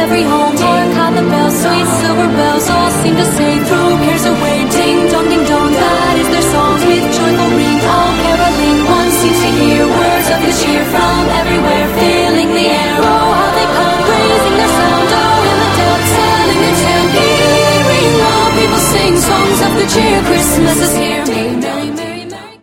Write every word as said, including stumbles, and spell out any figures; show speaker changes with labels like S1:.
S1: every home. Hark on the bells, sweet silver bells, all seem to say throw cares away.